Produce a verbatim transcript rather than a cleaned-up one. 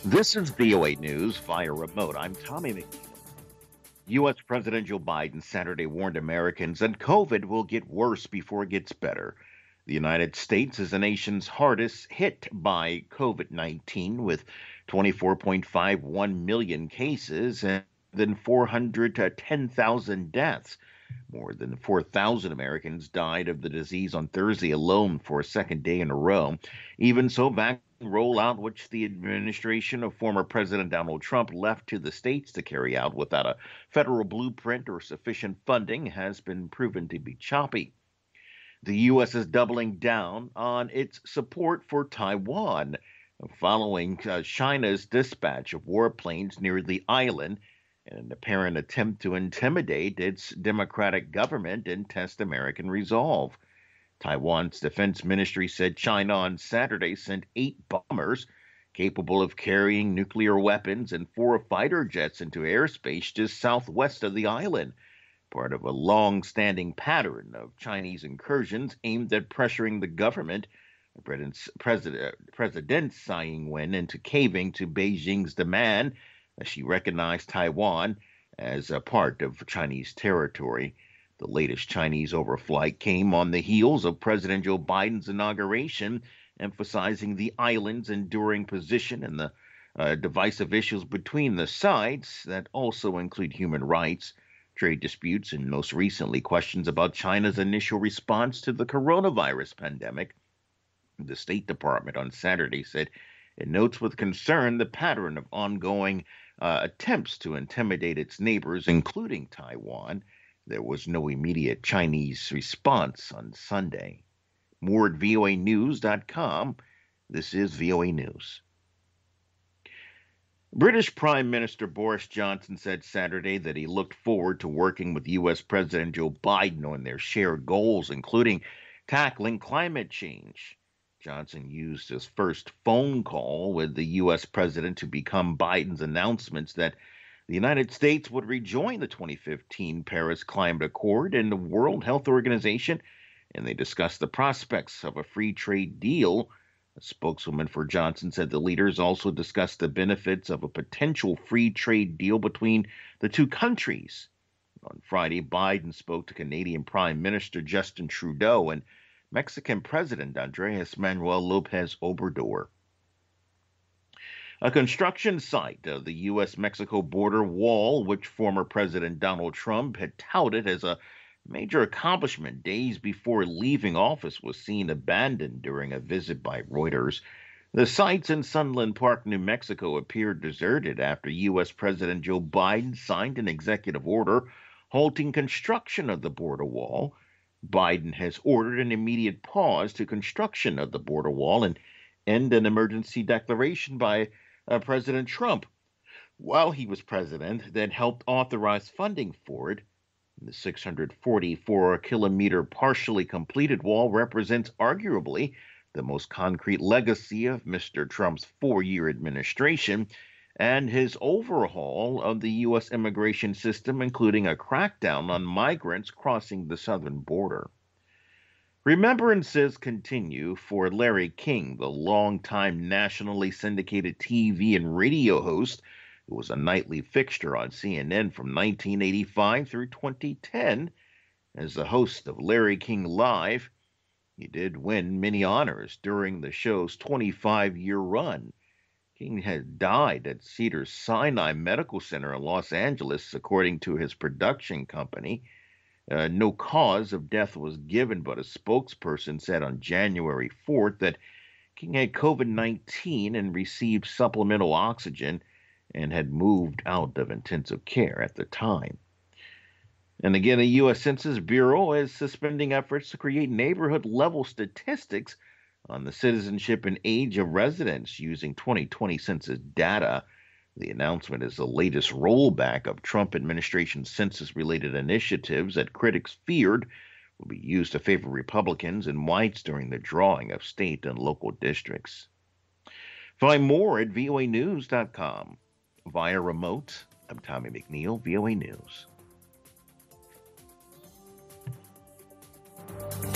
This is V O A News via remote. I'm Tommy McNeil. U S. President Joe Biden Saturday warned Americans that COVID will get worse before it gets better. The United States is the nation's hardest hit by COVID nineteen, with twenty-four point five one million cases and then four hundred to ten thousand deaths. More than four thousand Americans died of the disease on Thursday alone for a second day in a row. Even so, vaccine rollout, which the administration of former President Donald Trump left to the states to carry out without a federal blueprint or sufficient funding, has been proven to be choppy. The U S is doubling down on its support for Taiwan, following uh, China's dispatch of warplanes near the island in an apparent attempt to intimidate its democratic government and test American resolve. Taiwan's defense ministry said China on Saturday sent eight bombers capable of carrying nuclear weapons and four fighter jets into airspace just southwest of the island, part of a long-standing pattern of Chinese incursions aimed at pressuring the government, President, President Tsai Ing-wen, into caving to Beijing's demand as she recognized Taiwan as a part of Chinese territory. The latest Chinese overflight came on the heels of President Joe Biden's inauguration, emphasizing the island's enduring position and the uh, divisive issues between the sides that also include human rights, trade disputes, and most recently questions about China's initial response to the coronavirus pandemic. The State Department on Saturday said it notes with concern the pattern of ongoing uh, attempts to intimidate its neighbors, including Taiwan. There was no immediate Chinese response on Sunday. More at V O A news dot com. This is V O A News. British Prime Minister Boris Johnson said Saturday that he looked forward to working with U S. President Joe Biden on their shared goals, including tackling climate change. Johnson used his first phone call with the U S president to become Biden's announcements that the United States would rejoin the twenty fifteen Paris Climate Accord and the World Health Organization, and they discussed the prospects of a free trade deal. A spokeswoman for Johnson said the leaders also discussed the benefits of a potential free trade deal between the two countries. On Friday, Biden spoke to Canadian Prime Minister Justin Trudeau and Mexican President Andres Manuel Lopez Obrador. A construction site of the U S Mexico border wall, which former President Donald Trump had touted as a major accomplishment days before leaving office, was seen abandoned during a visit by Reuters. The sites in Sunland Park, New Mexico, appeared deserted after U S. President Joe Biden signed an executive order halting construction of the border wall. Biden has ordered an immediate pause to construction of the border wall and end an emergency declaration by uh, President Trump while he was president that helped authorize funding for it. The six hundred forty-four kilometer partially completed wall represents arguably the most concrete legacy of Mister Trump's four-year administration and his overhaul of the U S immigration system, including a crackdown on migrants crossing the southern border. Remembrances continue for Larry King, the longtime nationally syndicated T V and radio host who was a nightly fixture on C N N from nineteen eighty-five through twenty ten. As the host of Larry King Live, he did win many honors during the show's twenty-five-year run. King had died at Cedars-Sinai Medical Center in Los Angeles, according to his production company. Uh, no cause of death was given, but a spokesperson said on January fourth that King had COVID nineteen and received supplemental oxygen and had moved out of intensive care at the time. And again, the U S. Census Bureau is suspending efforts to create neighborhood-level statistics on the citizenship and age of residents using twenty twenty census data. The announcement is the latest rollback of Trump administration census-related initiatives that critics feared will be used to favor Republicans and whites during the drawing of state and local districts. Find more at V O A news dot com. Via remote, I'm Tommy McNeil, V O A News.